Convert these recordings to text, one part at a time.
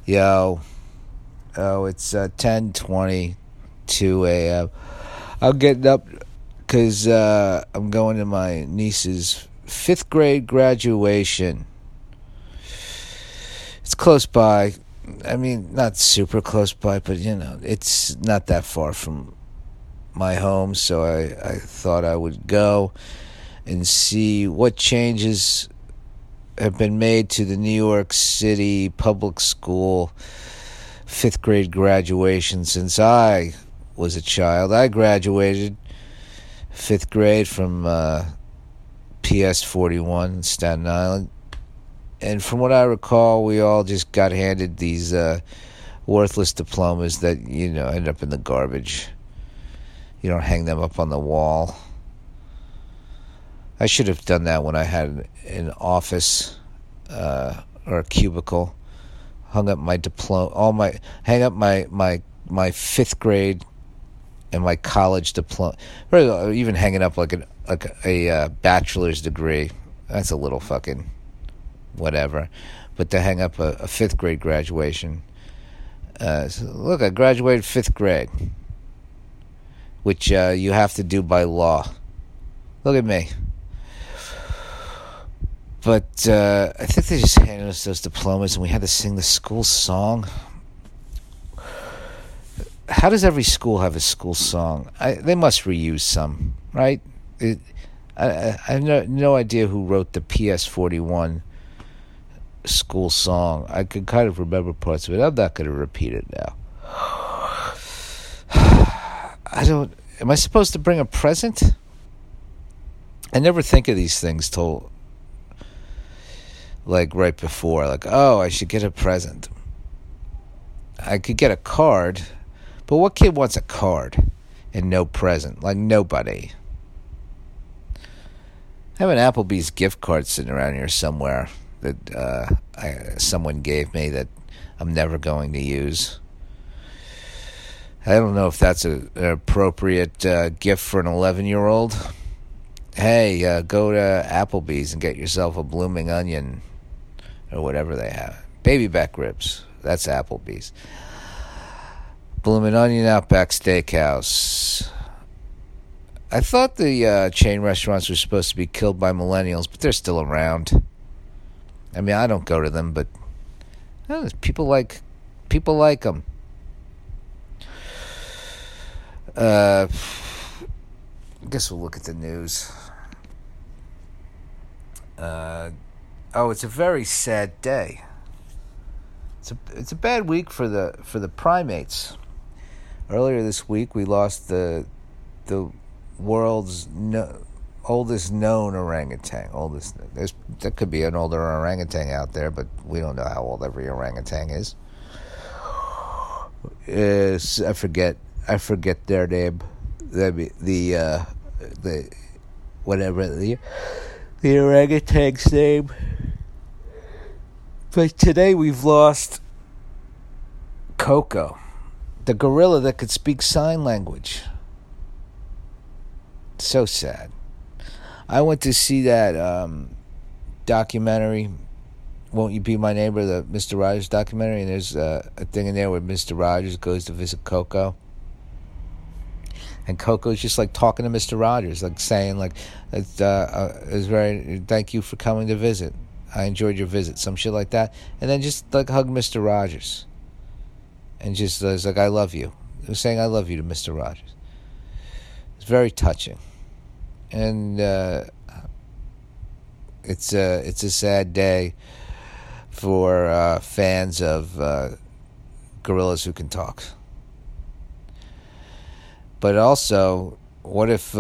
Yo, it's 10:22 a.m. I'm getting up because I'm going to my niece's 5th grade graduation. It's close by. I mean, not super close by, but, it's not that far from my home, so I thought I would go and see what changes have been made to the New York City public school 5th grade graduation since I was a child. I graduated 5th grade from PS 41 in Staten Island. And from what I recall, we all just got handed these worthless diplomas that, end up in the garbage. You don't hang them up on the wall. I should have done that when I had an office or a cubicle. Hung up my diploma, hang up my 5th grade and my college diploma. Or even hanging up like a bachelor's degree. That's a little fucking whatever. But to hang up a 5th grade graduation. So look, I graduated 5th grade, which you have to do by law. Look at me. But I think they just handed us those diplomas and we had to sing the school song. How does every school have a school song? They must reuse some, right? I have no idea who wrote the PS 41 school song. I could kind of remember parts of it. I'm not going to repeat it now. Am I supposed to bring a present? I never think of these things till like right before, like, oh, I should get a present. I could get a card, but what kid wants a card and no present? Like, nobody. I have an Applebee's gift card sitting around here somewhere that someone gave me that I'm never going to use. I don't know if that's an appropriate gift for an 11-year-old. Hey, go to Applebee's and get yourself a blooming onion or whatever they have. Baby back ribs. That's Applebee's. Blooming Onion, Outback Steakhouse. I thought the chain restaurants were supposed to be killed by millennials, but they're still around. I mean, I don't go to them, but people like them. I guess we'll look at the news. It's a very sad day. It's a bad week for the primates. Earlier this week, we lost the world's oldest known orangutan. There could be an older orangutan out there, but we don't know how old every orangutan is. I forget their name. The orangutan's name. But today we've lost Coco, the gorilla that could speak sign language. So sad. I went to see that documentary, Won't You Be My Neighbor, the Mr. Rogers documentary, and there's a thing in there where Mr. Rogers goes to visit Coco. And Coco's just like talking to Mr. Rogers, like saying, like, it's very, thank you for coming to visit. I enjoyed your visit, some shit like that. And then just like hug Mr. Rogers. And just was like, I love you. It was saying I love you to Mr. Rogers. It's very touching. And it's a sad day for fans of gorillas who can talk. But also, what if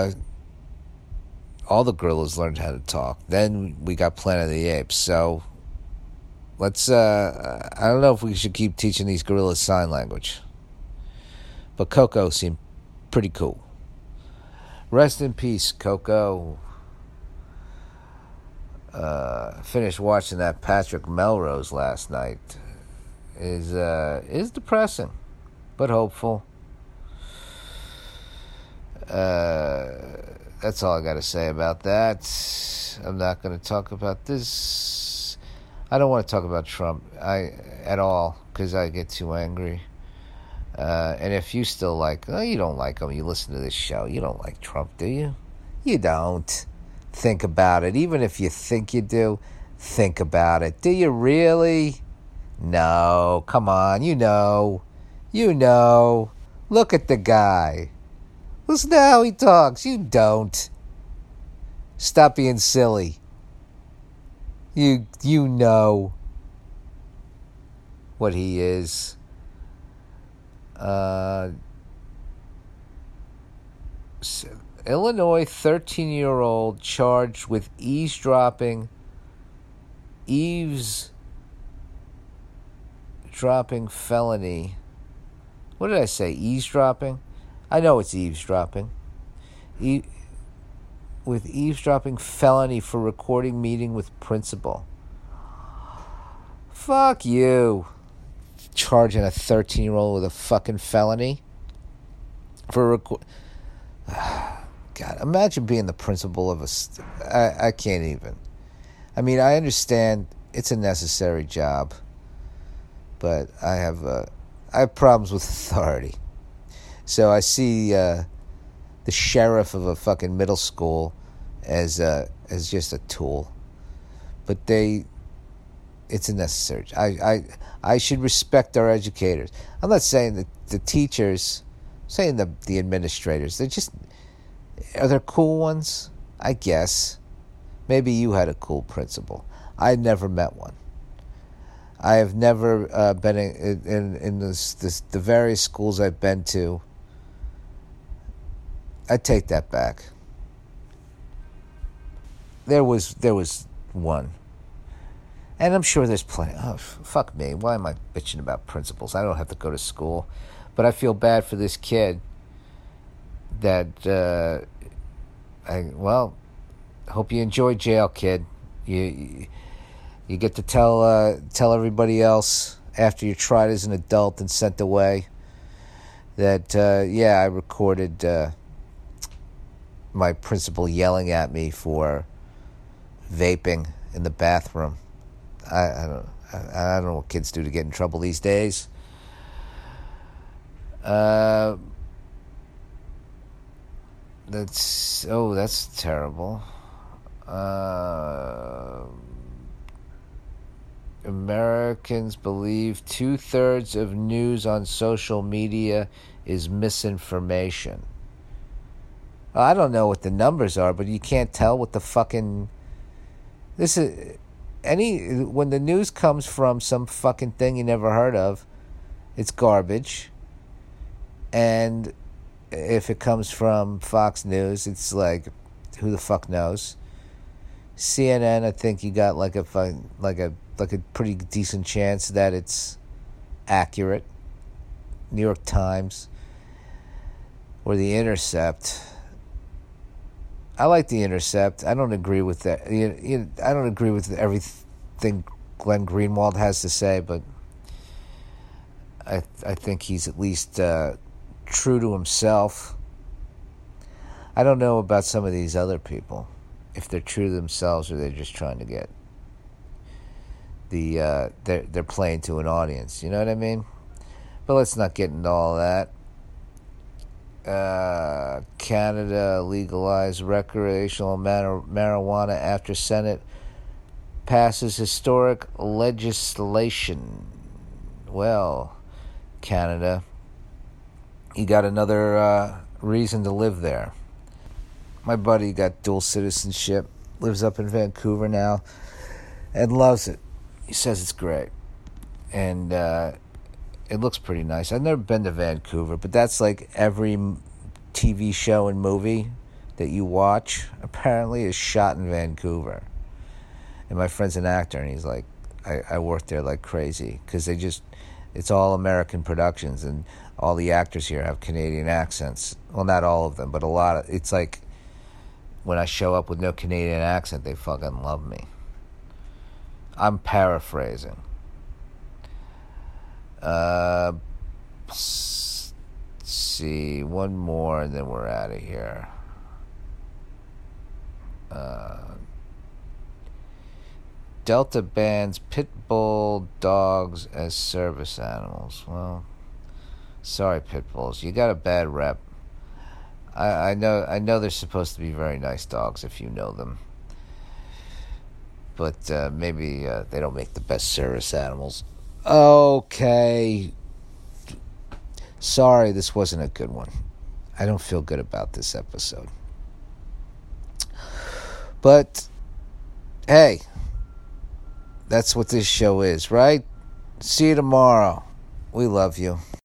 all the gorillas learned how to talk? Then we got Planet of the Apes. So let's, I don't know if we should keep teaching these gorillas sign language. But Coco seemed pretty cool. Rest in peace, Coco. Finished watching that Patrick Melrose last night. Is depressing, but hopeful. That's all I got to say about that. I'm not going to talk about this. I don't want to talk about Trump at all because I get too angry. And if you still you don't like him, you listen to this show, you don't like Trump, do you? You don't. Think about it. Even if you think you do, think about it. Do you really? No. Come on. You know. You know. Look at the guy. Listen to how he talks. You don't. Stop being silly. You know what he is. Illinois 13-year-old charged with eavesdropping felony. What did I say? Eavesdropping? I know it's eavesdropping. With eavesdropping felony for recording meeting with principal. Fuck you. Charging a 13-year-old with a fucking felony for God, imagine being the principal of I can't even. I mean, I understand it's a necessary job, but I have problems with authority. So I see the sheriff of a fucking middle school as just a tool, but it's a necessary. I should respect our educators. I'm not saying that the teachers. I'm saying the administrators. Are there cool ones? I guess. Maybe you had a cool principal. I never met one. I have never been in the various schools I've been to. I take that back. There was one. And I'm sure there's plenty. Oh, fuck me. Why am I bitching about principals? I don't have to go to school. But I feel bad for this kid that, hope you enjoy jail, kid. You get to tell everybody else after you're tried as an adult and sent away that, I recorded my principal yelling at me for vaping in the bathroom. I don't know what kids do to get in trouble these days. That's terrible. Americans believe 2/3 of news on social media is misinformation. I don't know what the numbers are, but you can't tell what the fucking when the news comes from some fucking thing you never heard of, it's garbage. And if it comes from Fox News, it's like, who the fuck knows? CNN, I think you got like a pretty decent chance that it's accurate. New York Times or The Intercept. I like The Intercept. I don't agree with that. I don't agree with everything Glenn Greenwald has to say, but I think he's at least true to himself. I don't know about some of these other people, if they're true to themselves or they're just trying to get they're playing to an audience. You know what I mean? But let's not get into all that. Canada legalized recreational marijuana after Senate passes historic legislation. Well, Canada, you got another reason to live there. My buddy got dual citizenship, lives up in Vancouver now, and loves it. He says it's great. And it looks pretty nice. I've never been to Vancouver, but that's like every TV show and movie that you watch, apparently, is shot in Vancouver. And my friend's an actor, and he's like, I work there like crazy, because it's all American productions, and all the actors here have Canadian accents. Well, not all of them, but a lot of, it's like, when I show up with no Canadian accent, they fucking love me. I'm paraphrasing. See, one more and then we're out of here. Delta bans pit bull dogs as service animals. Well, sorry, pit bulls. You got a bad rep. I know they're supposed to be very nice dogs if you know them. But maybe they don't make the best service animals. Okay. Sorry, this wasn't a good one. I don't feel good about this episode. But, hey, that's what this show is, right? See you tomorrow. We love you.